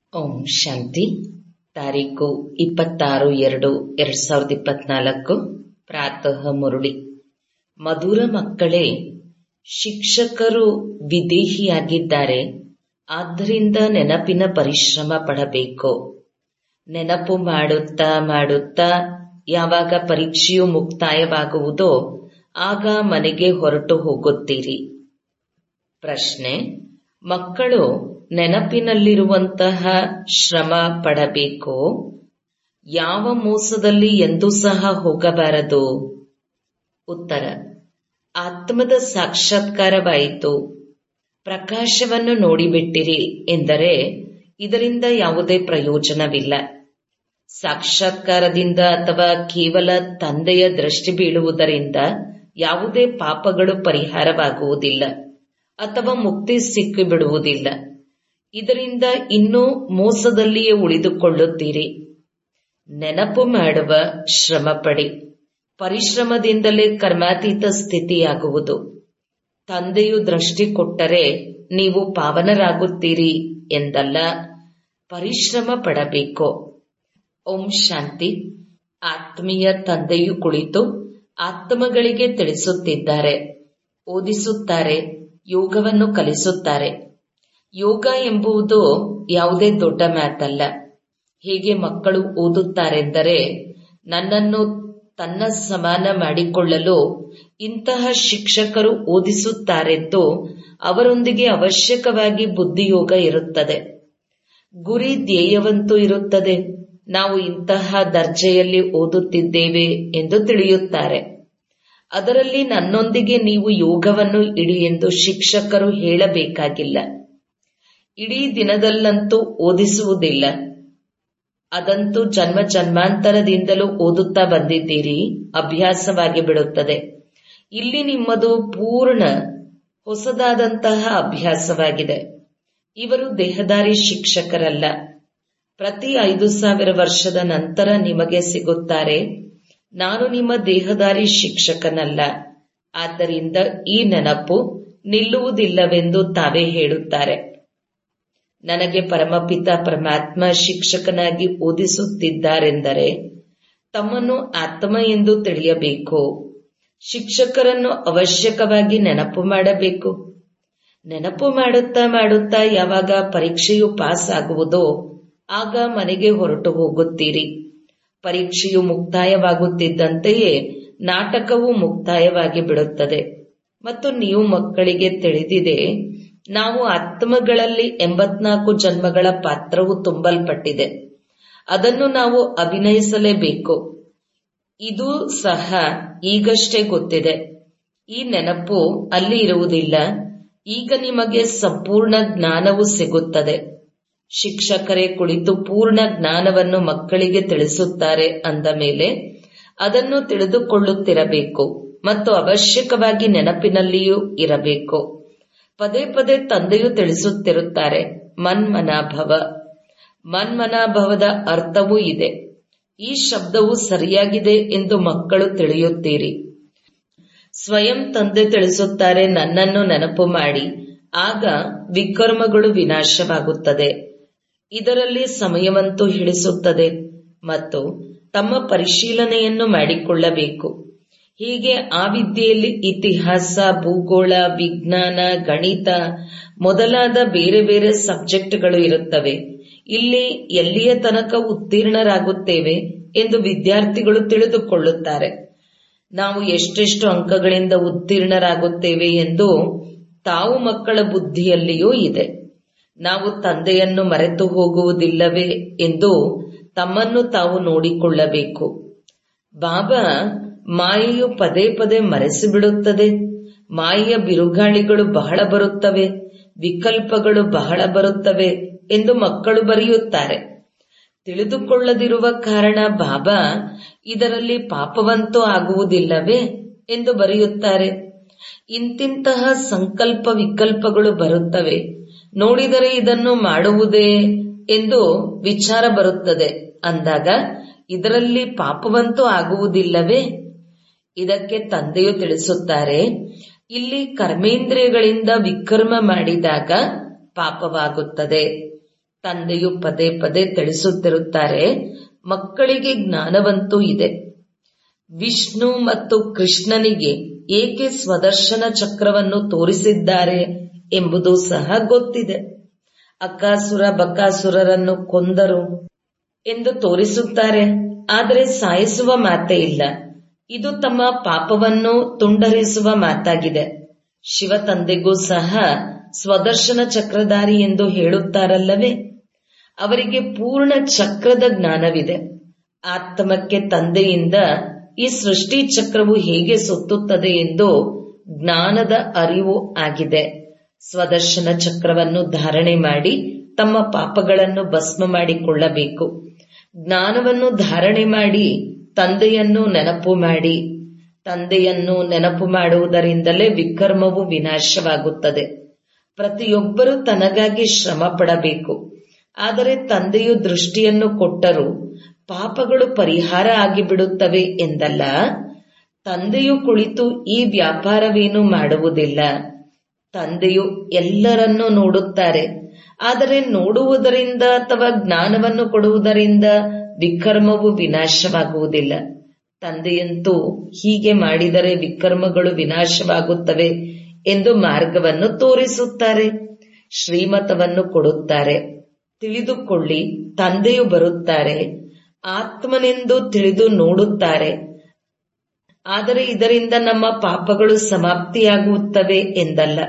ಓಂ ಶಾಂತಿ. ತಾರೀಕು 26/2/2024 ಪ್ರಾತಃ ಮುರುಳಿ. ಮಧುರ ಮಕ್ಕಳೇ, ಶಿಕ್ಷಕರು ವಿದೇಹಿಯಾಗಿದ್ದಾರೆ. ಆದ್ದರಿಂದ ನೆನಪಿನ ಪರಿಶ್ರಮ ಪಡಬೇಕು. ನೆನಪು ಮಾಡುತ್ತಾ ಮಾಡುತ್ತಾ ಯಾವಾಗ ಪರೀಕ್ಷೆಯು ಮುಕ್ತಾಯವಾಗುವುದೋ ಆಗ ಮನೆಗೆ ಹೊರಟು ಹೋಗುತ್ತೀರಿ. ಪ್ರಶ್ನೆ: ಮಕ್ಕಳು ನೆನಪಿನಲ್ಲಿರುವಂತಹ ಶ್ರಮ ಪಡಬೇಕು. ಯಾವ ಮೋಸದಲ್ಲಿ ಎಂದೂ ಸಹ ಹೋಗಬಾರದು. ಉತ್ತರ: ಆತ್ಮದ ಸಾಕ್ಷಾತ್ಕಾರವಾಯಿತು, ಪ್ರಕಾಶವನ್ನು ನೋಡಿಬಿಟ್ಟಿರಿ ಎಂದರೆ ಇದರಿಂದ ಯಾವುದೇ ಪ್ರಯೋಜನವಿಲ್ಲ. ಸಾಕ್ಷಾತ್ಕಾರದಿಂದ ಅಥವಾ ಕೇವಲ ತಂದೆಯ ದೃಷ್ಟಿ ಬೀಳುವುದರಿಂದ ಯಾವುದೇ ಪಾಪಗಳು ಪರಿಹಾರವಾಗುವುದಿಲ್ಲ ಅಥವಾ ಮುಕ್ತಿ ಸಿಕ್ಕಿಬಿಡುವುದಿಲ್ಲ. ಇದರಿಂದ ಇನ್ನೂ ಮೋಸದಲ್ಲಿಯೇ ಉಳಿದುಕೊಳ್ಳುತ್ತೀರಿ. ನೆನಪು ಮಾಡುವ ಶ್ರಮ ಪಡಿ. ಪರಿಶ್ರಮದಿಂದಲೇ ಕರ್ಮಾತೀತ ಸ್ಥಿತಿಯಾಗುವುದು. ತಂದೆಯು ದೃಷ್ಟಿ ಕೊಟ್ಟರೆ ನೀವು ಪಾವನರಾಗುತ್ತೀರಿ ಎಂದಲ್ಲ, ಪರಿಶ್ರಮ ಪಡಬೇಕು. ಓಂ ಶಾಂತಿ. ಆತ್ಮೀಯ ತಂದೆಯು ಕುಳಿತು ಆತ್ಮಗಳಿಗೆ ತಿಳಿಸುತ್ತಿದ್ದಾರೆ, ಓದಿಸುತ್ತಾರೆ, ಯೋಗವನ್ನು ಕಲಿಸುತ್ತಾರೆ. ಯೋಗ ಎಂಬುದು ಯಾವುದೇ ದೊಡ್ಡ ಮಾತಲ್ಲ. ಹೇಗೆ ಮಕ್ಕಳು ಓದುತ್ತಾರೆಂದರೆ, ನನ್ನನ್ನು ತನ್ನ ಸಮಾನ ಮಾಡಿಕೊಳ್ಳಲು ಇಂತಹ ಶಿಕ್ಷಕರು ಓದಿಸುತ್ತಾರೆಂದು ಅವರೊಂದಿಗೆ ಅವಶ್ಯಕವಾಗಿ ಬುದ್ಧಿಯೋಗ ಇರುತ್ತದೆ. ಗುರಿ ಧ್ಯೇಯವಂತೂ ಇರುತ್ತದೆ. ನಾವು ಇಂತಹ ದರ್ಜೆಯಲ್ಲಿ ಓದುತ್ತಿದ್ದೇವೆ ಎಂದು ತಿಳಿಯುತ್ತಾರೆ. ಅದರಲ್ಲಿ ನನ್ನೊಂದಿಗೆ ನೀವು ಯೋಗವನ್ನು ಇಡಿ ಎಂದು ಶಿಕ್ಷಕರು ಹೇಳಬೇಕಾಗಿಲ್ಲ. ಇಡೀ ದಿನದಲ್ಲಂತೂ ಓದಿಸುವುದಿಲ್ಲ. ಅದಂತೂ ಜನ್ಮ ಜನ್ಮಾಂತರದಿಂದಲೂ ಓದುತ್ತಾ ಬಂದಿದ್ದೀರಿ, ಅಭ್ಯಾಸವಾಗಿ ಬಿಡುತ್ತದೆ. ಇಲ್ಲಿ ನಿಮ್ಮದು ಪೂರ್ಣ ಹೊಸದಾದಂತಹ ಅಭ್ಯಾಸವಾಗಿದೆ. ಇವರು ದೇಹದಾರಿ ಶಿಕ್ಷಕರಲ್ಲ. ಪ್ರತಿ 5,000 ವರ್ಷದ ನಂತರ ನಿಮಗೆ ಸಿಗುತ್ತಾರೆ. ನಾನು ನಿಮ್ಮ ದೇಹದಾರಿ ಶಿಕ್ಷಕನಲ್ಲ. ಆದ್ದರಿಂದ ಈ ನೆನಪು ನಿಲ್ಲುವುದಿಲ್ಲವೆಂದು ತಾವೇ ಹೇಳುತ್ತಾರೆ. ನನಗೆ ಪರಮಪಿತ ಪರಮಾತ್ಮ ಶಿಕ್ಷಕನಾಗಿ ಓದಿಸುತ್ತಿದ್ದಾರೆಂದರೆ ತಮ್ಮನ್ನು ಆತ್ಮ ಎಂದು ತಿಳಿಯಬೇಕು. ಶಿಕ್ಷಕರನ್ನು ಅವಶ್ಯಕವಾಗಿ ನೆನಪು ಮಾಡಬೇಕು. ನೆನಪು ಮಾಡುತ್ತಾ ಮಾಡುತ್ತಾ ಯಾವಾಗ ಪರೀಕ್ಷೆಯು ಪಾಸ್ ಆಗುವುದೋ ಆಗ ಮನೆಗೆ ಹೊರಟು ಹೋಗುತ್ತೀರಿ. ಪರೀಕ್ಷೆಯು ಮುಕ್ತಾಯವಾಗುತ್ತಿದ್ದಂತೆಯೇ ನಾಟಕವು ಮುಕ್ತಾಯವಾಗಿ ಬಿಡುತ್ತದೆ. ಮತ್ತು ನೀವು ಮಕ್ಕಳಿಗೆ ತಿಳಿದಿದೆ, ನಾವು ಆತ್ಮಗಳಲ್ಲಿ 84 ಜನ್ಮಗಳ ಪಾತ್ರವು ತುಂಬಲ್ಪಟ್ಟಿದೆ. ಅದನ್ನು ನಾವು ಅಭಿನಯಿಸಲೇಬೇಕು. ಇದು ಸಹ ಈಗಷ್ಟೇ ಗೊತ್ತಿದೆ. ಈ ನೆನಪು ಅಲ್ಲಿ ಇರುವುದಿಲ್ಲ. ಈಗ ನಿಮಗೆ ಸಂಪೂರ್ಣ ಜ್ಞಾನವು ಸಿಗುತ್ತದೆ. ಶಿಕ್ಷಕರೇ ಕುಳಿತು ಪೂರ್ಣ ಜ್ಞಾನವನ್ನು ಮಕ್ಕಳಿಗೆ ತಿಳಿಸುತ್ತಾರೆ ಅಂದ ಮೇಲೆ ಅದನ್ನು ತಿಳಿದುಕೊಳ್ಳುತ್ತಿರಬೇಕು ಮತ್ತು ಅವಶ್ಯಕವಾಗಿ ನೆನಪಿನಲ್ಲಿಯೂ ಇರಬೇಕು. ಪದೇ ಪದೇ ತಂದೆಯು ತಿಳಿಸುತ್ತಿರುತ್ತಾರೆ, ಮನ್ಮನಾಭವ. ಮನ್ಮನಾಭವದ ಅರ್ಥವೂ ಇದೆ. ಈ ಶಬ್ದವು ಸರಿಯಾಗಿದೆ ಎಂದು ಮಕ್ಕಳು ತಿಳಿಯುತ್ತೀರಿ. ಸ್ವಯಂ ತಂದೆ ತಿಳಿಸುತ್ತಾರೆ, ನನ್ನನ್ನು ನೆನಪು ಮಾಡಿ, ಆಗ ವಿಕರ್ಮಗಳು ವಿನಾಶವಾಗುತ್ತದೆ. ಇದರಲ್ಲಿ ಸಮಯವಂತೂ ಹಿಡಿಸುತ್ತದೆ ಮತ್ತು ತಮ್ಮ ಪರಿಶೀಲನೆಯನ್ನು ಮಾಡಿಕೊಳ್ಳಬೇಕು. ಹೀಗೆ ಆ ವಿದ್ಯೆಯಲ್ಲಿ ಇತಿಹಾಸ, ಭೂಗೋಳ, ವಿಜ್ಞಾನ, ಗಣಿತ ಮೊದಲಾದ ಬೇರೆ ಬೇರೆ ಸಬ್ಜೆಕ್ಟ್ಗಳು ಇರುತ್ತವೆ. ಇಲ್ಲಿ ಎಲ್ಲಿಯ ತನಕ ಉತ್ತೀರ್ಣರಾಗುತ್ತೇವೆ ಎಂದು ವಿದ್ಯಾರ್ಥಿಗಳು ತಿಳಿದುಕೊಳ್ಳುತ್ತಾರೆ. ನಾವು ಎಷ್ಟೆಷ್ಟು ಅಂಕಗಳಿಂದ ಉತ್ತೀರ್ಣರಾಗುತ್ತೇವೆ ಎಂದು ತಾವು ಮಕ್ಕಳ ಬುದ್ಧಿಯಲ್ಲಿಯೂ ಇದೆ. ನಾವು ತಂದೆಯನ್ನು ಮರೆತು ಹೋಗುವುದಿಲ್ಲವೇ ಎಂದು ತಮ್ಮನ್ನು ತಾವು ನೋಡಿಕೊಳ್ಳಬೇಕು. ಬಾಬಾ, ಮಾಯೆಯು ಪದೇ ಪದೇ ಮರೆಸಿಬಿಡುತ್ತದೆ. ಮಾಯೆಯ ಬಿರುಗಾಳಿಗಳು ಬಹಳ ಬರುತ್ತವೆ, ವಿಕಲ್ಪಗಳು ಬಹಳ ಬರುತ್ತವೆ ಎಂದು ಮಕ್ಕಳು ಬರೆಯುತ್ತಾರೆ. ತಿಳಿದುಕೊಳ್ಳದಿರುವ ಕಾರಣ ಬಾಬಾ, ಇದರಲ್ಲಿ ಪಾಪವಂತೂ ಆಗುವುದಿಲ್ಲವೇ ಎಂದು ಬರೆಯುತ್ತಾರೆ. ಇಂತಿಂತಹ ಸಂಕಲ್ಪ ವಿಕಲ್ಪಗಳು ಬರುತ್ತವೆ. ನೋಡಿದರೆ ಇದನ್ನು ಮಾಡುವುದೇ ಎಂದು ವಿಚಾರ ಬರುತ್ತದೆ. ಅಂದಾಗ ಇದರಲ್ಲಿ ಪಾಪವಂತೂ ಆಗುವುದಿಲ್ಲವೇ? ಇದಕ್ಕೆ ತಂದೆಯು ತಿಳಿಸುತ್ತಾರೆ, ಇಲ್ಲಿ ಕರ್ಮೇಂದ್ರಿಯಗಳಿಂದ ವಿಕರ್ಮ ಮಾಡಿದಾಗ ಪಾಪವಾಗುತ್ತದೆ. ತಂದೆಯು ಪದೇ ಪದೇ ತಿಳಿಸುತ್ತಿರುತ್ತಾರೆ, ಮಕ್ಕಳಿಗೆ ಜ್ಞಾನವಂತೂ ಇದೆ. ವಿಷ್ಣು ಮತ್ತು ಕೃಷ್ಣನಿಗೆ ಏಕೆ ಸ್ವದರ್ಶನ ಚಕ್ರವನ್ನು ತೋರಿಸಿದ್ದಾರೆ ಎಂಬುದು ಸಹ ಗೊತ್ತಿದೆ. ಅಕಾಸುರ ಬಕಾಸುರರನ್ನು ಕೊಂದರು ಎಂದು ತೋರಿಸುತ್ತಾರೆ, ಆದರೆ ಸಾಯಿಸುವ ಮಾತೇ ಇಲ್ಲ. ಇದು ತಮ್ಮ ಪಾಪವನ್ನು ತುಂಡರಿಸುವ ಮಾತಾಗಿದೆ. ಶಿವ ತಂದೆಗೂ ಸಹ ಸ್ವದರ್ಶನ ಚಕ್ರಧಾರಿ ಎಂದು ಹೇಳುತ್ತಾರಲ್ಲವೇ. ಅವರಿಗೆ ಪೂರ್ಣ ಚಕ್ರದ ಜ್ಞಾನವಿದೆ. ಆತ್ಮಕ್ಕೆ ತಂದೆಯಿಂದ ಈ ಸೃಷ್ಟಿ ಚಕ್ರವು ಹೇಗೆ ಸುತ್ತುತ್ತದೆ ಎಂದು ಜ್ಞಾನದ ಅರಿವು ಆಗಿದೆ. ಸ್ವದರ್ಶನ ಚಕ್ರವನ್ನು ಧಾರಣೆ ಮಾಡಿ ತಮ್ಮ ಪಾಪಗಳನ್ನು ಭಸ್ಮ ಮಾಡಿಕೊಳ್ಳಬೇಕು. ಜ್ಞಾನವನ್ನು ಧಾರಣೆ ಮಾಡಿ ತಂದೆಯನ್ನು ನೆನಪು ಮಾಡಿ. ತಂದೆಯನ್ನು ನೆನಪು ಮಾಡುವುದರಿಂದಲೇ ವಿಕರ್ಮವು ವಿನಾಶವಾಗುತ್ತದೆ. ಪ್ರತಿಯೊಬ್ಬರೂ ತನಗಾಗಿ ಶ್ರಮ ಪಡಬೇಕು. ಆದರೆ ತಂದೆಯು ದೃಷ್ಟಿಯನ್ನು ಕೊಟ್ಟರೂ ಪಾಪಗಳು ಪರಿಹಾರ ಆಗಿಬಿಡುತ್ತವೆ ಎಂದಲ್ಲ. ತಂದೆಯು ಕುಳಿತು ಈ ವ್ಯಾಪಾರವೇನು ಮಾಡುವುದಿಲ್ಲ. ತಂದೆಯು ಎಲ್ಲರನ್ನೂ ನೋಡುತ್ತಾರೆ. ಆದರೆ ನೋಡುವುದರಿಂದ ಅಥವಾ ಜ್ಞಾನವನ್ನು ಕೊಡುವುದರಿಂದ ವಿಕರ್ಮವು ವಿನಾಶವಾಗುವುದಿಲ್ಲ. ತಂದೆಯಂತೂ ಹೀಗೆ ಮಾಡಿದರೆ ವಿಕರ್ಮಗಳು ವಿನಾಶವಾಗುತ್ತವೆ ಎಂದು ಮಾರ್ಗವನ್ನು ತೋರಿಸುತ್ತಾರೆ. ಶ್ರೀಮತವನ್ನು ಕೊಡುತ್ತಾರೆ. ತಿಳಿದುಕೊಳ್ಳಿ, ತಂದೆಯು ಬರುತ್ತಾರೆ. ಆತ್ಮನೆಂದು ತಿಳಿದು ನೋಡುತ್ತಾರೆ. ಆದರೆ ಇದರಿಂದ ನಮ್ಮ ಪಾಪಗಳು ಸಮಾಪ್ತಿಯಾಗುತ್ತವೆ ಎಂದಲ್ಲ.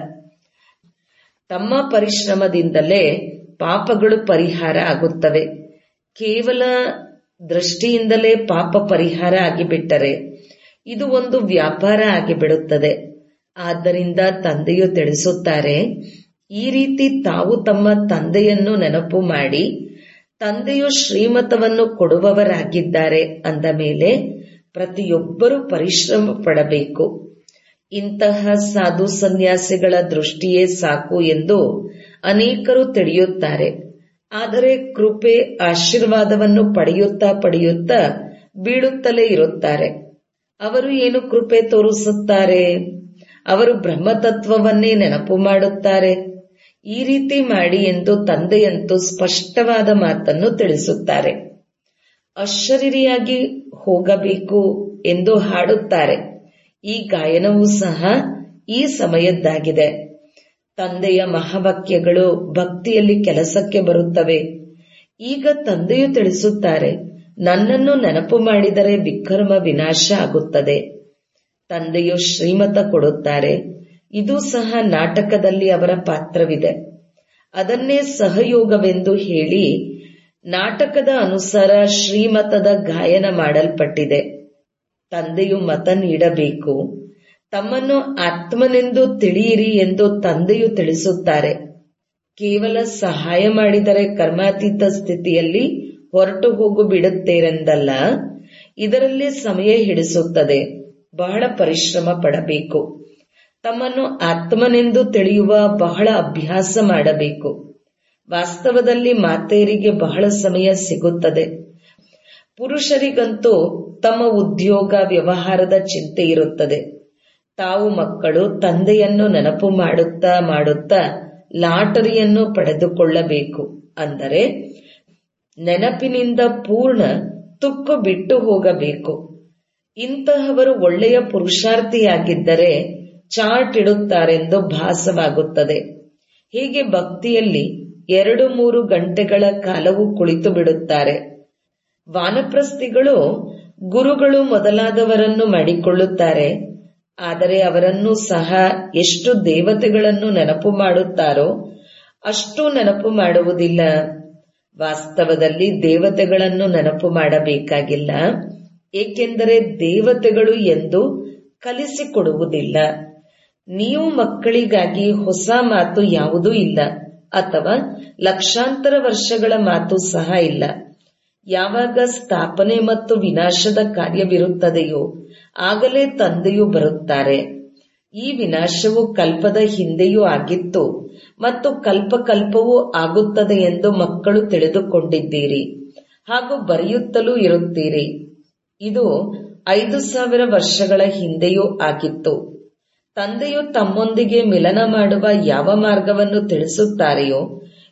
ತಮ್ಮ ಪರಿಶ್ರಮದಿಂದಲೇ ಪಾಪಗಳು ಪರಿಹಾರ ಆಗುತ್ತವೆ. ಕೇವಲ ದೃಷ್ಟಿಯಿಂದಲೇ ಪಾಪ ಪರಿಹಾರ ಆಗಿಬಿಟ್ಟರೆ ಇದು ಒಂದು ವ್ಯಾಪಾರ ಆಗಿಬಿಡುತ್ತದೆ. ಆದ್ದರಿಂದ ತಂದೆಯು ತಿಳಿಸುತ್ತಾರೆ, ಈ ರೀತಿ ತಾವು ತಮ್ಮ ತಂದೆಯನ್ನು ನೆನಪು ಮಾಡಿ ತಂದೆಯು ಶ್ರೀಮತವನ್ನು ಕೊಡುವವರಾಗಿದ್ದಾರೆ ಅಂದ ಮೇಲೆ ಪ್ರತಿಯೊಬ್ಬರೂ ಪರಿಶ್ರಮ ಪಡಬೇಕು. ಇಂತಹ ಸಾಧು ಸನ್ಯಾಸಿಗಳ ದೃಷ್ಟಿಯೇ ಸಾಕು ಎಂದು ಅನೇಕರು ತಿಳಿಯುತ್ತಾರೆ. ಆದರೆ ಕೃಪೆ ಆಶೀರ್ವಾದವನ್ನು ಪಡೆಯುತ್ತಾ ಬೀಳುತ್ತಲೇ ಇರುತ್ತಾರೆ. ಅವರು ಏನು ಕೃಪೆ ತೋರಿಸುತ್ತಾರೆ? ಅವರು ಬ್ರಹ್ಮತತ್ವವನ್ನೇ ನೆನಪು ಮಾಡುತ್ತಾರೆ. ಈ ರೀತಿ ಮಾಡಿ ಎಂದು ತಂದೆಯಂತೂ ಸ್ಪಷ್ಟವಾದ ಮಾತನ್ನು ತಿಳಿಸುತ್ತಾರೆ. ಅಶರೀರಿಯಾಗಿ ಹೋಗಬೇಕು ಎಂದು ಹಾಡುತ್ತಾರೆ. ಈ ಗಾಯನವೂ ಸಹ ಈ ಸಮಯದ್ದಾಗಿದೆ. ತಂದೆಯ ಮಹಾವಾಕ್ಯಗಳು ಭಕ್ತಿಯಲ್ಲಿ ಕೆಲಸಕ್ಕೆ ಬರುತ್ತವೆ. ಈಗ ತಂದೆಯು ತಿಳಿಸುತ್ತಾರೆ, ನನ್ನನ್ನು ನೆನಪು ಮಾಡಿದರೆ ವಿಕರ್ಮ ವಿನಾಶ ಆಗುತ್ತದೆ. ತಂದೆಯು ಶ್ರೀಮತ ಕೊಡುತ್ತಾರೆ. ಇದು ಸಹ ನಾಟಕದಲ್ಲಿ ಅವರ ಪಾತ್ರವಿದೆ. ಅದನ್ನೇ ಸಹಯೋಗವೆಂದು ಹೇಳಿ ನಾಟಕದ ಅನುಸಾರ ಶ್ರೀಮತದ ಗಾಯನ ಮಾಡಲ್ಪಟ್ಟಿದೆ. ತಂದೆಯು ಮತ ನೀಡಬೇಕು. ತಮ್ಮನ್ನು ಆತ್ಮನೆಂದು ತಿಳಿಯಿರಿ ಎಂದು ತಂದೆಯು ತಿಳಿಸುತ್ತಾರೆ. ಕೇವಲ ಸಹಾಯ ಮಾಡಿದರೆ ಕರ್ಮಾತೀತ ಸ್ಥಿತಿಯಲ್ಲಿ ಹೊರಟು ಹೋಗು ಬಿಡುತ್ತೇರೆಂದಲ್ಲ. ಇದರಲ್ಲಿ ಸಮಯ ಹಿಡಿಸುತ್ತದೆ. ಬಹಳ ಪರಿಶ್ರಮ ಪಡಬೇಕು. ತಮ್ಮನ್ನು ಆತ್ಮನೆಂದು ತಿಳಿಯುವ ಬಹಳ ಅಭ್ಯಾಸ ಮಾಡಬೇಕು. ವಾಸ್ತವದಲ್ಲಿ ಮಾತೆಯರಿಗೆ ಬಹಳ ಸಮಯ ಸಿಗುತ್ತದೆ. ಪುರುಷರಿಗಂತೂ ತಮ್ಮ ಉದ್ಯೋಗ ವ್ಯವಹಾರದ ಚಿಂತೆ ಇರುತ್ತದೆ. ತಾವು ಮಕ್ಕಳು ತಂದೆಯನ್ನು ನೆನಪು ಮಾಡುತ್ತಾ ಲಾಟರಿಯನ್ನು ಪಡೆದುಕೊಳ್ಳಬೇಕು. ಅಂದರೆ ನೆನಪಿನಿಂದ ಪೂರ್ಣ ತುಕ್ಕು ಬಿಟ್ಟು ಹೋಗಬೇಕು. ಇಂತಹವರು ಒಳ್ಳೆಯ ಪುರುಷಾರ್ಥಿಯಾಗಿದ್ದರೆ ಚಾರ್ಟ್ ಇಡುತ್ತಾರೆಂದು ಭಾಸವಾಗುತ್ತದೆ. ಹೀಗೆ ಭಕ್ತಿಯಲ್ಲಿ 2-3 ಗಂಟೆಗಳ ಕಾಲವೂ ಕುಳಿತು ಬಿಡುತ್ತಾರೆ. ವಾನಪ್ರಸ್ಥಿಗಳು ಗುರುಗಳು ಮೊದಲಾದವರನ್ನು ಮಾಡಿಕೊಳ್ಳುತ್ತಾರೆ. ಆದರೆ ಅವರನ್ನು ಸಹ ಎಷ್ಟು ದೇವತೆಗಳನ್ನು ನೆನಪು ಮಾಡುತ್ತಾರೋ ಅಷ್ಟು ನೆನಪು ಮಾಡುವುದಿಲ್ಲ. ವಾಸ್ತವದಲ್ಲಿ ದೇವತೆಗಳನ್ನು ನೆನಪು ಮಾಡಬೇಕಾಗಿಲ್ಲ. ಏಕೆಂದರೆ ದೇವತೆಗಳು ಎಂದು ಕಲಿಸಿಕೊಡುವುದಿಲ್ಲ. ನೀವು ಮಕ್ಕಳಿಗಾಗಿ ಹೊಸ ಮಾತು ಯಾವುದೂ ಇಲ್ಲ, ಅಥವಾ ಲಕ್ಷಾಂತರ ವರ್ಷಗಳ ಮಾತು ಸಹ ಇಲ್ಲ. ಯಾವಾಗ ಸ್ಥಾಪನೆ ಮತ್ತು ವಿನಾಶದ ಕಾರ್ಯವಿರುತ್ತದೆಯೋ ಆಗಲೇ ತಂದೆಯು ಬರುತ್ತಾರೆ. ಈ ವಿನಾಶವು ಕಲ್ಪದ ಹಿಂದೆಯೂ ಆಗಿತ್ತು ಮತ್ತು ಕಲ್ಪವೂ ಆಗುತ್ತದೆ ಎಂದು ಮಕ್ಕಳು ತಿಳಿದುಕೊಂಡಿದ್ದೀರಿ ಹಾಗೂ ಬರೆಯುತ್ತಲೂ ಇರುತ್ತೀರಿ. ಇದು 5000 ವರ್ಷಗಳ ಹಿಂದೆಯೂ ಆಗಿತ್ತು. ತಂದೆಯು ತಮ್ಮೊಂದಿಗೆ ಮಿಲನ ಮಾಡುವ ಯಾವ ಮಾರ್ಗವನ್ನು ತಿಳಿಸುತ್ತಾರೆಯೋ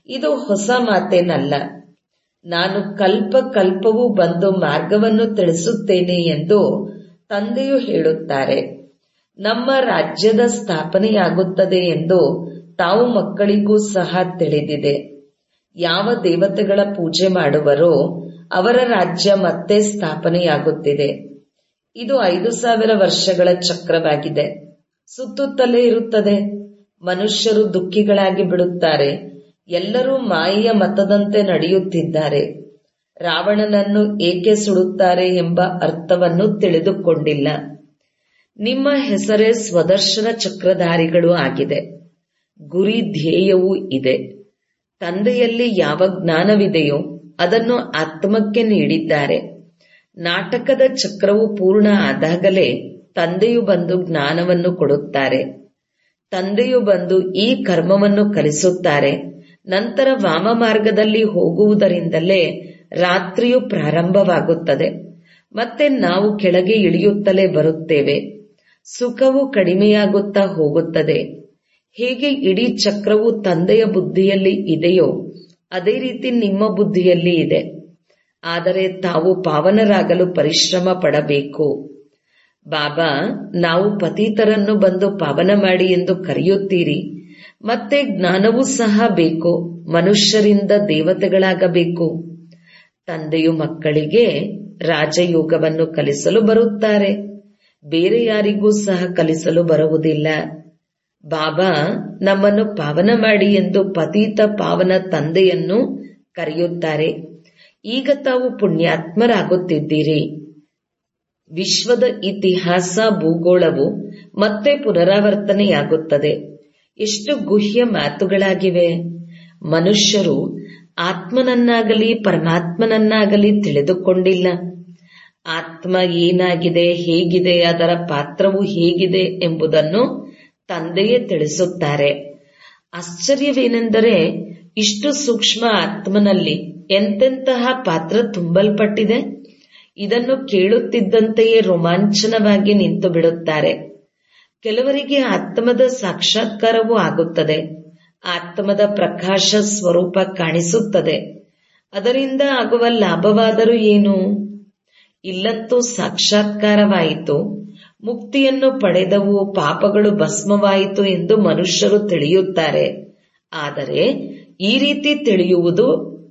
ಇದು ಹೊಸ ಮಾತೇನಲ್ಲ. ನಾನು ಕಲ್ಪ ಕಲ್ಪವೂ ಬಂದು ಮಾರ್ಗವನ್ನು ತಿಳಿಸುತ್ತೇನೆ ಎಂದು ತಂದೆಯು ಹೇಳುತ್ತಾರೆ. ನಮ್ಮ ರಾಜ್ಯದ ಸ್ಥಾಪನೆಯಾಗುತ್ತದೆ ಎಂದು ತಾವು ಮಕ್ಕಳಿಗೂ ಸಹ ತಿಳಿದಿದೆ. ಯಾವ ದೇವತೆಗಳ ಪೂಜೆ ಮಾಡುವರೋ ಅವರ ರಾಜ್ಯ ಮತ್ತೆ ಸ್ಥಾಪನೆಯಾಗುತ್ತಿದೆ. ಇದು 5000 ವರ್ಷಗಳ ಚಕ್ರವಾಗಿದೆ. ಸುತ್ತುತ್ತಲೇ ಇರುತ್ತದೆ. ಮನುಷ್ಯರು ದುಃಖಿಗಳಾಗಿ ಬಿಡುತ್ತಾರೆ. ಎಲ್ಲರೂ ಮಾಯೆಯ ಮತದಂತೆ ನಡೆಯುತ್ತಿದ್ದಾರೆ. ರಾವಣನನ್ನು ಏಕೆ ಸುಡುತ್ತಾರೆ ಎಂಬ ಅರ್ಥವನ್ನು ತಿಳಿದುಕೊಂಡಿಲ್ಲ. ನಿಮ್ಮ ಹೆಸರೇ ಸ್ವದರ್ಶನ ಚಕ್ರಧಾರಿಗಳು ಆಗಿದೆ. ಗುರಿ ಧ್ಯೇಯವೂ ಇದೆ. ತಂದೆಯಲ್ಲಿ ಯಾವ ಜ್ಞಾನವಿದೆಯೋ ಅದನ್ನು ಆತ್ಮಕ್ಕೆ ನೀಡಿದ್ದಾರೆ. ನಾಟಕದ ಚಕ್ರವು ಪೂರ್ಣ ಆದಾಗಲೇ ತಂದೆಯು ಬಂದು ಜ್ಞಾನವನ್ನು ಕೊಡುತ್ತಾರೆ. ತಂದೆಯು ಬಂದು ಈ ಕರ್ಮವನ್ನು ಕಲಿಸುತ್ತಾರೆ. ನಂತರ ವಾಮ ಮಾರ್ಗದಲ್ಲಿ ಹೋಗುವುದರಿಂದಲೇ ರಾತ್ರಿಯು ಪ್ರಾರಂಭವಾಗುತ್ತದೆ. ಮತ್ತೆ ನಾವು ಕೆಳಗೆ ಇಳಿಯುತ್ತಲೇ ಬರುತ್ತೇವೆ. ಸುಖವು ಕಡಿಮೆಯಾಗುತ್ತಾ ಹೋಗುತ್ತದೆ. ಹೇಗೆ ಇಡೀ ಚಕ್ರವು ತಂದೆಯ ಬುದ್ಧಿಯಲ್ಲಿ ಇದೆಯೋ ಅದೇ ರೀತಿ ನಿಮ್ಮ ಬುದ್ಧಿಯಲ್ಲಿ ಇದೆ. ಆದರೆ ತಾವು ಪಾವನರಾಗಲು ಪರಿಶ್ರಮ ಪಡಬೇಕು. ಬಾಬಾ, ನಾವು ಪತೀತರನ್ನು ಬಂದು ಪಾವನ ಮಾಡಿ ಎಂದು ಕರೆಯುತ್ತೀರಿ. ಮತ್ತೆ ಜ್ಞಾನವೂ ಸಹ ಬೇಕು. ಮನುಷ್ಯರಿಂದ ದೇವತೆಗಳಾಗಬೇಕು. ತಂದೆಯು ಮಕ್ಕಳಿಗೆ ರಾಜಯೋಗವನ್ನು ಕಲಿಸಲು ಬರುತ್ತಾರೆ. ಬೇರೆ ಯಾರಿಗೂ ಸಹ ಕಲಿಸಲು ಬರುವುದಿಲ್ಲ. ಬಾಬಾ ನಮ್ಮನ್ನು ಪಾವನ ಮಾಡಿ ಎಂದು ಪತೀತ ಪಾವನ ತಂದೆಯನ್ನು ಕರೆಯುತ್ತಾರೆ. ಈಗ ತಾವು ಪುಣ್ಯಾತ್ಮರಾಗುತ್ತಿದ್ದೀರಿ. ವಿಶ್ವದ ಇತಿಹಾಸ ಭೂಗೋಳವು ಮತ್ತೆ ಪುನರಾವರ್ತನೆಯಾಗುತ್ತದೆ. ಎಷ್ಟು ಗುಹ್ಯ ಮಾತುಗಳಾಗಿವೆ. ಮನುಷ್ಯರು ಆತ್ಮನನ್ನಾಗಲಿ ಪರಮಾತ್ಮನನ್ನಾಗಲಿ ತಿಳಿದುಕೊಂಡಿಲ್ಲ. ಆತ್ಮ ಏನಾಗಿದೆ, ಹೇಗಿದೆ, ಅದರ ಪಾತ್ರವು ಹೇಗಿದೆ ಎಂಬುದನ್ನು ತಂದೆಯೇ ತಿಳಿಸುತ್ತಾರೆ. ಆಶ್ಚರ್ಯವೇನೆಂದರೆ ಇಷ್ಟು ಸೂಕ್ಷ್ಮ ಆತ್ಮನಲ್ಲಿ ಎಂತೆಂತಹ ಪಾತ್ರ ತುಂಬಲ್ಪಟ್ಟಿದೆ. ಇದನ್ನು ಕೇಳುತ್ತಿದ್ದಂತೆಯೇ ರೋಮಾಂಚನವಾಗಿ ನಿಂತು ಬಿಡುತ್ತಾರೆ. ಕೆಲವರಿಗೆ ಆತ್ಮದ ಸಾಕ್ಷಾತ್ಕಾರವೂ ಆಗುತ್ತದೆ. ಆತ್ಮದ ಪ್ರಕಾಶ ಸ್ವರೂಪ ಕಾಣಿಸುತ್ತದೆ. ಅದರಿಂದ ಆಗುವ ಲಾಭವಾದರೂ ಏನು? ಇಲ್ಲಂತೂ ಸಾಕ್ಷಾತ್ಕಾರವಾಯಿತು, ಮುಕ್ತಿಯನ್ನು ಪಡೆದವು, ಪಾಪಗಳು ಭಸ್ಮವಾಯಿತು ಎಂದು ಮನುಷ್ಯರು ತಿಳಿಯುತ್ತಾರೆ. ಆದರೆ ಈ ರೀತಿ ತಿಳಿಯುವುದು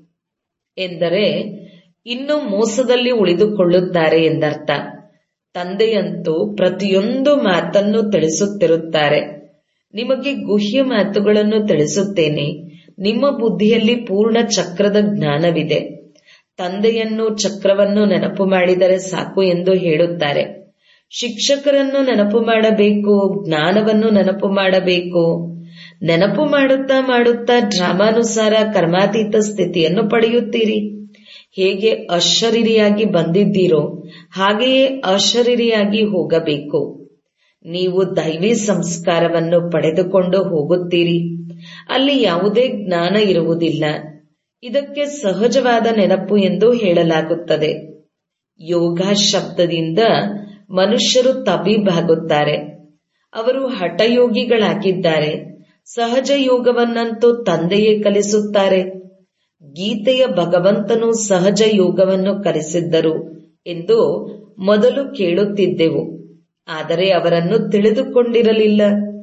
ಎಂದರೆ ಇನ್ನು ಮೋಸದಲ್ಲಿ ಉಳಿದುಕೊಳ್ಳುತ್ತಾರೆ ಎಂದರ್ಥ. ತಂದೆಯಂತೂ ಪ್ರತಿಯೊಂದು ಮಾತನ್ನು ತಿಳಿಸುತ್ತಿರುತ್ತಾರೆ. ನಿಮಗೆ ಗುಹ್ಯ ಮಾತುಗಳನ್ನು ತಿಳಿಸುತ್ತೇನೆ. ನಿಮ್ಮ ಬುದ್ಧಿಯಲ್ಲಿ ಪೂರ್ಣ ಚಕ್ರದ ಜ್ಞಾನವಿದೆ. ತಂದೆಯನ್ನು ಚಕ್ರವನ್ನು ನೆನಪು ಮಾಡಿದರೆ ಸಾಕು ಎಂದು ಹೇಳುತ್ತಾರೆ. ಶಿಕ್ಷಕರನ್ನು ನೆನಪು ಮಾಡಬೇಕು, ಜ್ಞಾನವನ್ನು ನೆನಪು ಮಾಡಬೇಕು. ನೆನಪು ಮಾಡುತ್ತಾ ಮಾಡುತ್ತಾ ಡ್ರಾಮಾನುಸಾರ ಕರ್ಮಾತೀತ ಸ್ಥಿತಿಯನ್ನು ಪಡೆಯುತ್ತೀರಿ. ಹೇಗೆ ಅಶರೀರಿಯಾಗಿ ಬಂದಿದ್ದೀರೋ ಹಾಗೆಯೇ ಅಶರೀರಿಯಾಗಿ ಹೋಗಬೇಕು. ನೀವು ದೈವಿ ಸಂಸ್ಕಾರವನ್ನು ಪಡೆದುಕೊಂಡು ಹೋಗುತ್ತೀರಿ. ಅಲ್ಲಿ ಯಾವುದೇ ಜ್ಞಾನ ಇರುವುದಿಲ್ಲ. ಇದಕ್ಕೆ ಸಹಜವಾದ ನೆನಪು ಎಂದು ಹೇಳಲಾಗುತ್ತದೆ. ಯೋಗ ಶಬ್ದದಿಂದ ಮನುಷ್ಯರು ತಬೀಬಾಗುತ್ತಾರೆ. ಅವರು ಹಠಯೋಗಿಗಳಾಗಿದ್ದಾರೆ. ಸಹಜ ಯೋಗವನ್ನಂತೂ ತಂದೆಯೇ ಕಲಿಸುತ್ತಾರೆ. ಗೀತೆಯ ಭಗವಂತನು ಸಹಜ ಯೋಗವನ್ನು ಕಲಿಸಿದ್ದರು ಎಂದು ಮೊದಲು ಕೇಳುತ್ತಿದ್ದೆವು. ಆದರೆ ಅವರನ್ನು ತಿಳಿದುಕೊಂಡಿರಲಿಲ್ಲ.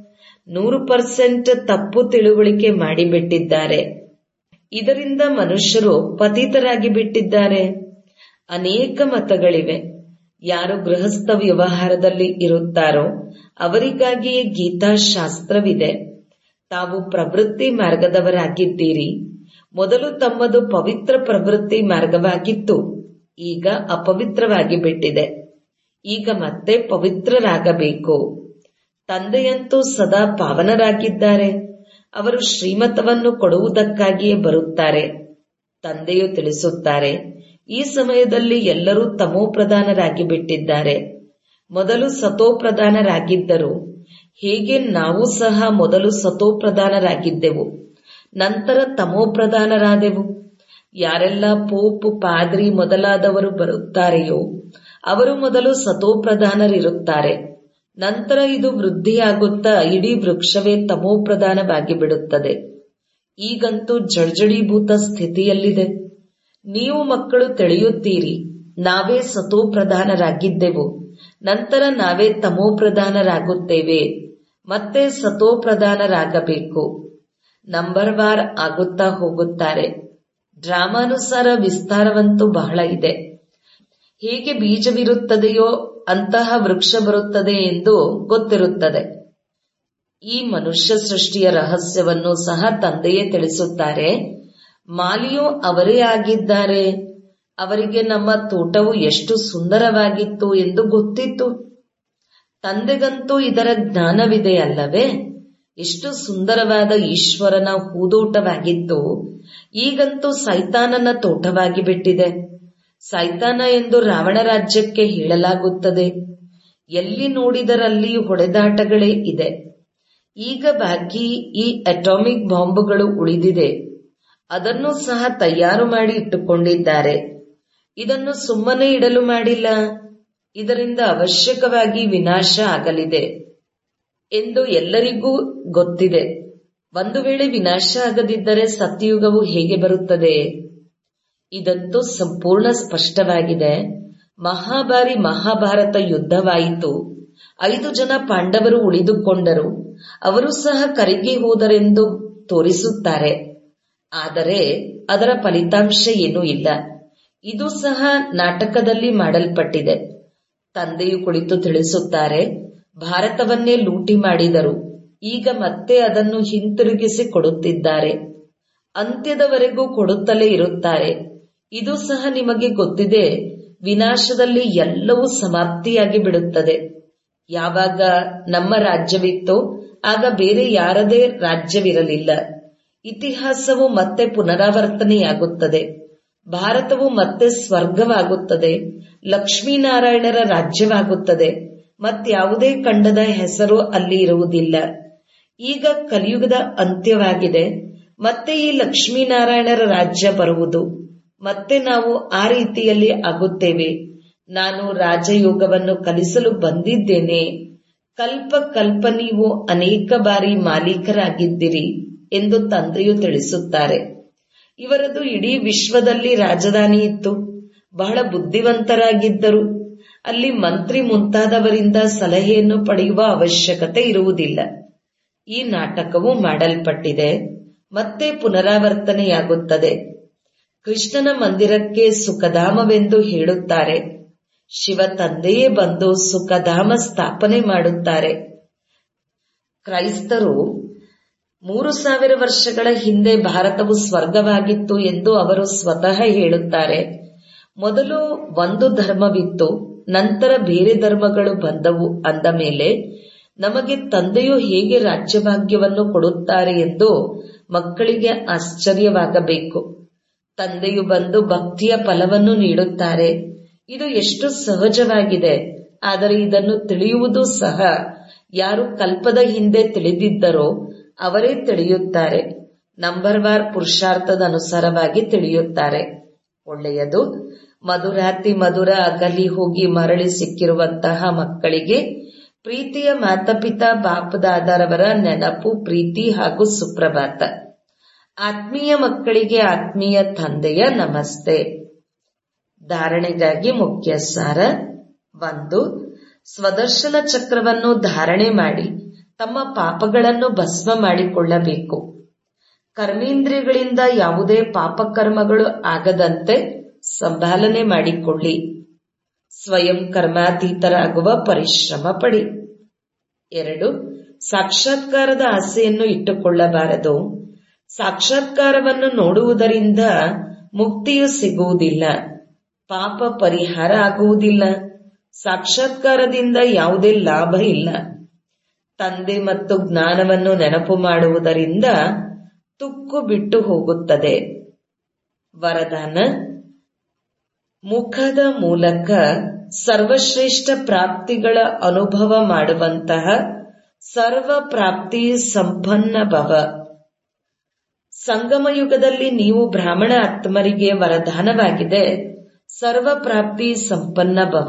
100% ತಪ್ಪು ತಿಳುವಳಿಕೆ ಮಾಡಿಬಿಟ್ಟಿದ್ದಾರೆ. ಇದರಿಂದ ಮನುಷ್ಯರು ಪತಿತರಾಗಿ ಬಿಟ್ಟಿದ್ದಾರೆ. ಅನೇಕ ಮತಗಳಿವೆ. ಯಾರು ಗೃಹಸ್ಥ ವ್ಯವಹಾರದಲ್ಲಿ ಇರುತ್ತಾರೋ ಅವರಿಗಾಗಿಯೇ ಗೀತಾಶಾಸ್ತ್ರವಿದೆ. ತಾವು ಪ್ರವೃತ್ತಿ ಮಾರ್ಗದವರಾಗಿದ್ದೀರಿ. ಮೊದಲು ತಮ್ಮದು ಪವಿತ್ರ ಪ್ರವೃತ್ತಿ ಮಾರ್ಗವಾಗಿತ್ತು. ಈಗ ಅಪವಿತ್ರವಾಗಿ ಬಿಟ್ಟಿದೆ. ಈಗ ಮತ್ತೆ ಪವಿತ್ರರಾಗಬೇಕು. ತಂದೆಯಂತೂ ಸದಾ ಪಾವನರಾಗಿದ್ದಾರೆ. ಅವರು ಶ್ರೀಮತವನ್ನು ಕೊಡುವುದಕ್ಕಾಗಿಯೇ ಬರುತ್ತಾರೆ. ತಂದೆಯು ತಿಳಿಸುತ್ತಾರೆ, ಈ ಸಮಯದಲ್ಲಿ ಎಲ್ಲರೂ ತಮೋಪ್ರಧಾನರಾಗಿ ಬಿಟ್ಟಿದ್ದಾರೆ. ಮೊದಲು ಸತೋಪ್ರಧಾನರಾಗಿದ್ದರು. ಹೇಗೆ ನಾವು ಸಹ ಮೊದಲು ಸತೋಪ್ರಧಾನರಾಗಿದ್ದೆವು, ನಂತರ ತಮೋಪ್ರಧಾನರಾದೆವು. ಯಾರೆಲ್ಲ ಪೋಪ್, ಪಾದ್ರಿ ಮೊದಲಾದವರು ಬರುತ್ತಾರೆಯೋ ಅವರು ಮೊದಲು ಸತೋಪ್ರಧಾನರಿರುತ್ತಾರೆ. ನಂತರ ಇದು ವೃದ್ಧಿಯಾಗುತ್ತಾ ಇಡೀ ವೃಕ್ಷವೇ ತಮೋಪ್ರಧಾನವಾಗಿ ಬಿಡುತ್ತದೆ. ಈಗಂತೂ ಜರ್ಜಡೀಭೂತ ಸ್ಥಿತಿಯಲ್ಲಿದೆ. ನೀವು ಮಕ್ಕಳು ತಿಳಿಯುತ್ತೀರಿ, ನಾವೇ ಸತೋಪ್ರಧಾನರಾಗಿದ್ದೆವು, ನಂತರ ನಾವೇ ತಮೋಪ್ರಧಾನರಾಗುತ್ತೇವೆ, ಮತ್ತೆ ಸತೋಪ್ರಧಾನರಾಗಬೇಕು. ನಂಬರ್ ವಾರ್ ಆಗುತ್ತಾ ಹೋಗುತ್ತಾರೆ. ಡ್ರಾಮಾನುಸಾರ ವಿಸ್ತಾರವಂತೂ ಬಹಳ ಇದೆ. ಹೇಗೆ ಬೀಜವಿರುತ್ತದೆಯೋ ಅಂತಹ ವೃಕ್ಷ ಬರುತ್ತದೆ ಎಂದು ಗೊತ್ತಿರುತ್ತದೆ. ಈ ಮನುಷ್ಯ ಸೃಷ್ಟಿಯ ರಹಸ್ಯವನ್ನು ಸಹ ತಂದೆಯೇ ತಿಳಿಸುತ್ತಾರೆ. ಮಾಲಿಯೂ ಅವರೇ ಆಗಿದ್ದಾರೆ. ಅವರಿಗೆ ನಮ್ಮ ತೋಟವು ಎಷ್ಟು ಸುಂದರವಾಗಿತ್ತು ಎಂದು ಗೊತ್ತಿತ್ತು. ತಂದೆಗಂತೂ ಇದರ ಜ್ಞಾನವಿದೆಯಲ್ಲವೇ? ಎಷ್ಟು ಸುಂದರವಾದ ಈಶ್ವರನ ಹೂದೋಟವಾಗಿತ್ತು. ಈಗಂತೂ ಸೈತಾನನ ತೋಟವಾಗಿ ಬಿಟ್ಟಿದೆ. ಸೈತಾನ ಎಂದು ರಾವಣ ರಾಜ್ಯಕ್ಕೆ ಹೇಳಲಾಗುತ್ತದೆ. ಎಲ್ಲಿ ನೋಡಿದರಲ್ಲಿ ಹೊಡೆದಾಟಗಳೇ ಇದೆ. ಈಗ ಬಾಕಿ ಈ ಅಟಾಮಿಕ್ ಬಾಂಬುಗಳು ಉಳಿದಿದೆ. ಅದನ್ನು ಸಹ ತಯಾರು ಮಾಡಿ ಇಟ್ಟುಕೊಂಡಿದ್ದಾರೆ. ಇದನ್ನು ಸುಮ್ಮನೆ ಇಡಲು ಮಾಡಿಲ್ಲ. ಇದರಿಂದ ಅವಶ್ಯಕವಾಗಿ ವಿನಾಶ ಆಗಲಿದೆ ಎಂದು ಎಲ್ಲರಿಗೂ ಗೊತ್ತಿದೆ. ಒಂದು ವೇಳೆ ವಿನಾಶ ಆಗದಿದ್ದರೆ ಸತ್ಯಯುಗವು ಹೇಗೆ ಬರುತ್ತದೆ? ಇದಂತೂ ಸಂಪೂರ್ಣ ಸ್ಪಷ್ಟವಾಗಿದೆ. ಮಹಾಭಾರಿ ಮಹಾಭಾರತ ಯುದ್ಧವಾಯಿತು. 5 ಜನ ಪಾಂಡವರು ಉಳಿದುಕೊಂಡರು. ಅವರು ಸಹ ಕರಗಿ ಹೋದರೆಂದು ತೋರಿಸುತ್ತಾರೆ. ಆದರೆ ಅದರ ಫಲಿತಾಂಶ ಏನೂ ಇಲ್ಲ. ಇದು ಸಹ ನಾಟಕದಲ್ಲಿ ಮಾಡಲ್ಪಟ್ಟಿದೆ. ತಂದೆಯು ಕುಳಿತು ತಿಳಿಸುತ್ತಾರೆ, ಭಾರತವನ್ನೇ ಲೂಟಿ ಮಾಡಿದರು. ಈಗ ಮತ್ತೆ ಅದನ್ನು ಹಿಂತಿರುಗಿಸಿ ಕೊಡುತ್ತಿದ್ದಾರೆ. ಅಂತ್ಯದವರೆಗೂ ಕೊಡುತ್ತಲೇ ಇರುತ್ತಾರೆ. ಇದು ಸಹ ನಿಮಗೆ ಗೊತ್ತಿದೆ. ವಿನಾಶದಲ್ಲಿ ಎಲ್ಲವೂ ಸಮಾಪ್ತಿಯಾಗಿ ಬಿಡುತ್ತದೆ. ಯಾವಾಗ ನಮ್ಮ ರಾಜ್ಯವಿತ್ತೋ ಆಗ ಬೇರೆ ಯಾರದೇ ರಾಜ್ಯವಿರಲಿಲ್ಲ. ಇತಿಹಾಸವು ಮತ್ತೆ ಪುನರಾವರ್ತನೆಯಾಗುತ್ತದೆ. ಭಾರತವು ಮತ್ತೆ ಸ್ವರ್ಗವಾಗುತ್ತದೆ. ಲಕ್ಷ್ಮೀನಾರಾಯಣರ ರಾಜ್ಯವಾಗುತ್ತದೆ. ಮತ್ಯಾವುದೇ ಖಂಡದ ಹೆಸರು ಅಲ್ಲಿ ಇರುವುದಿಲ್ಲ. ಈಗ ಕಲಿಯುಗದ ಅಂತ್ಯವಾಗಿದೆ. ಮತ್ತೆ ಈ ಲಕ್ಷ್ಮೀನಾರಾಯಣರ ರಾಜ್ಯ ಬರುವುದು. ಮತ್ತೆ ನಾವು ಆ ರೀತಿಯಲ್ಲಿ ಆಗುತ್ತೇವೆ. ನಾನು ರಾಜಯೋಗವನ್ನು ಕಲಿಸಲು ಬಂದಿದ್ದೇನೆ. ಕಲ್ಪ ಕಲ್ಪ ನೀವು ಅನೇಕ ಬಾರಿ ಮಾಲೀಕರಾಗಿದ್ದಿರಿ ಎಂದು ತಂದೆಯು ತಿಳಿಸುತ್ತಾರೆ. ಇವರದು ಇಡೀ ವಿಶ್ವದಲ್ಲಿ ರಾಜಧಾನಿ ಇತ್ತು. ಬಹಳ ಬುದ್ಧಿವಂತರಾಗಿದ್ದರು. ಅಲ್ಲಿ ಮಂತ್ರಿ ಮುಂತಾದವರಿಂದ ಸಲಹೆಯನ್ನು ಪಡೆಯುವ ಅವಶ್ಯಕತೆ ಇರುವುದಿಲ್ಲ. ಈ ನಾಟಕವು ಮಾಡಲ್ಪಟ್ಟಿದೆ. ಮತ್ತೆ ಪುನರಾವರ್ತನೆಯಾಗುತ್ತದೆ. ಕೃಷ್ಣನ ಮಂದಿರಕ್ಕೆ ಸುಖಧಾಮವೆಂದು ಹೇಳುತ್ತಾರೆ. ಶಿವ ತಂದೆಯೇ ಬಂದು ಸುಖಧಾಮ ಸ್ಥಾಪನೆ ಮಾಡುತ್ತಾರೆ. ಕ್ರೈಸ್ತರು 3000 ವರ್ಷಗಳ ಹಿಂದೆ ಭಾರತವು ಸ್ವರ್ಗವಾಗಿತ್ತು ಎಂದು ಅವರು ಸ್ವತಃ ಹೇಳುತ್ತಾರೆ. ಮೊದಲು ಒಂದು ಧರ್ಮವಿತ್ತು, ನಂತರ ಬೇರೆ ಧರ್ಮಗಳು ಬಂದವು. ಅಂದ ಮೇಲೆ ನಮಗೆ ತಂದೆಯು ಹೇಗೆ ರಾಜ್ಯಭಾಗ್ಯವನ್ನು ಕೊಡುತ್ತಾರೆ ಎಂದು ಮಕ್ಕಳಿಗೆ ಆಶ್ಚರ್ಯವಾಗಬೇಕು. ತಂದೆಯು ಬಂದು ಭಕ್ತಿಯ ಫಲವನ್ನು ನೀಡುತ್ತಾರೆ. ಇದು ಎಷ್ಟು ಸಹಜವಾಗಿದೆ. ಆದರೆ ಇದನ್ನು ತಿಳಿಯುವುದು ಸಹ ಯಾರು ಕಲ್ಪದ ಹಿಂದೆ ತಿಳಿದಿದ್ದರೋ ಅವರೇ ತಿಳಿಯುತ್ತಾರೆ. ನಂಬರ್ ವಾರ್ ಪುರುಷಾರ್ಥದ ಅನುಸಾರವಾಗಿ ತಿಳಿಯುತ್ತಾರೆ. ಒಳ್ಳೆಯದು. ಮಧುರಾತಿ ಮಧುರ ಅಗಲಿ ಹೋಗಿ ಮರಳಿ ಸಿಕ್ಕಿರುವಂತಹ ಮಕ್ಕಳಿಗೆ ಪ್ರೀತಿಯ ಮಾತಾಪಿತಾ ಬಾಪದಾದರವರ ನೆನಪು, ಪ್ರೀತಿ ಹಾಗೂ ಸುಪ್ರಭಾತ. ಆತ್ಮೀಯ ಮಕ್ಕಳಿಗೆ ಆತ್ಮೀಯ ತಂದೆಯ ನಮಸ್ತೆ. ಧಾರಣೆಗಾಗಿ ಮುಖ್ಯ ಸಾರ. 1. ಸ್ವದರ್ಶನ ಚಕ್ರವನ್ನು ಧಾರಣೆ ಮಾಡಿ ತಮ್ಮ ಪಾಪಗಳನ್ನು ಭಸ್ಮ ಮಾಡಿಕೊಳ್ಳಬೇಕು. ಕರ್ಮೇಂದ್ರಿಯಗಳಿಂದ ಯಾವುದೇ ಪಾಪಕರ್ಮಗಳು ಆಗದಂತೆ ಸಂಭಾಲನೆ ಮಾಡಿಕೊಳ್ಳಿ. ಸ್ವಯಂ ಕರ್ಮಾತೀತರಾಗುವ ಪರಿಶ್ರಮ ಪಡಿ. 2. ಸಾಕ್ಷಾತ್ಕಾರದ ಆಸೆಯನ್ನು ಇಟ್ಟುಕೊಳ್ಳಬಾರದು. ಸಾಕ್ಷಾತ್ಕಾರವನ್ನು ನೋಡುವುದರಿಂದ ಮುಕ್ತಿಯು ಸಿಗುವುದಿಲ್ಲ, ಪಾಪ ಪರಿಹಾರ ಆಗುವುದಿಲ್ಲ. ಸಾಕ್ಷಾತ್ಕಾರದಿಂದ ಯಾವುದೇ ಲಾಭ ಇಲ್ಲ. ತಂದೆ ಮತ್ತು ಜ್ಞಾನವನ್ನು ನೆನಪು ಮಾಡುವುದರಿಂದ ತುಕ್ಕು ಬಿಟ್ಟು ಹೋಗುತ್ತದೆ. ವರದಾನ: ಮುಖದ ಮೂಲಕ ಸರ್ವಶ್ರೇಷ್ಠ ಪ್ರಾಪ್ತಿಗಳ ಅನುಭವ ಮಾಡುವಂತಹ ಸರ್ವ ಪ್ರಾಪ್ತಿ ಸಂಪನ್ನ ಭವ. ಸಂಗಮಯುಗದಲ್ಲಿ ನೀವು ಬ್ರಾಹ್ಮಣ ಆತ್ಮರಿಗೆ ವರದಾನವಾಗಿದೆ ಸರ್ವ ಪ್ರಾಪ್ತಿ ಸಂಪನ್ನ ಭವ.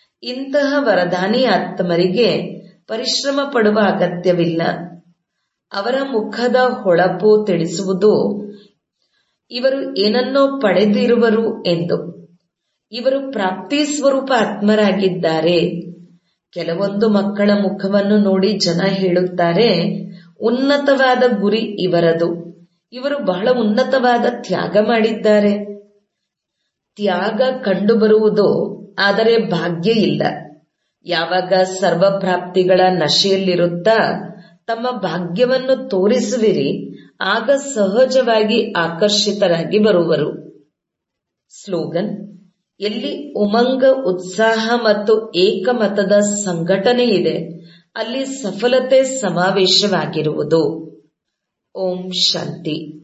ಇಂತಹ ವರದಾನಿ ಆತ್ಮರಿಗೆ ಪರಿಶ್ರಮ ಪಡುವ ಅಗತ್ಯವಿಲ್ಲ. ಅವರ ಮುಖದ ಹೊಳಪು ತಿಳಿಸುವುದು ಇವರು ಏನನ್ನೋ ಪಡೆದಿರುವರು ಎಂದು. ಇವರು ಪ್ರಾಪ್ತಿ ಸ್ವರೂಪ ಆತ್ಮರಾಗಿದ್ದಾರೆ. ಕೆಲವೊಂದು ಮಕ್ಕಳ ಮುಖವನ್ನು ನೋಡಿ ಜನ ಹೇಳುತ್ತಾರೆ, ಉನ್ನತವಾದ ಗುರಿ ಇವರದು, ಇವರು ಬಹಳ ಉನ್ನತವಾದ ತ್ಯಾಗ ಮಾಡಿದ್ದಾರೆ. ತ್ಯಾಗ ಕಂಡುಬರುವುದು, ಆದರೆ ಭಾಗ್ಯ ಇಲ್ಲ. ಯಾವಾಗ ಸರ್ವಪ್ರಾಪ್ತಿಗಳ ನಶೆಯಲ್ಲಿರುತ್ತಾ ತಮ್ಮ ಭಾಗ್ಯವನ್ನು ತೋರಿಸುವಿರಿ, ಆಗ ಸಹಜವಾಗಿ ಆಕರ್ಷಿತರಾಗಿ ಬರುವರು. ಸ್ಲೋಗನ್: ಎಲ್ಲಿ ಉಮಂಗ, ಉತ್ಸಾಹ ಮತ್ತು ಏಕಮತದ ಸಂಘಟನೆ ಇದೆ, ಅಲ್ಲಿ ಸಫಲತೆ ಸಮಾವೇಶವಾಗಿರುವುದು. ಓಂ ಶಾಂತಿ.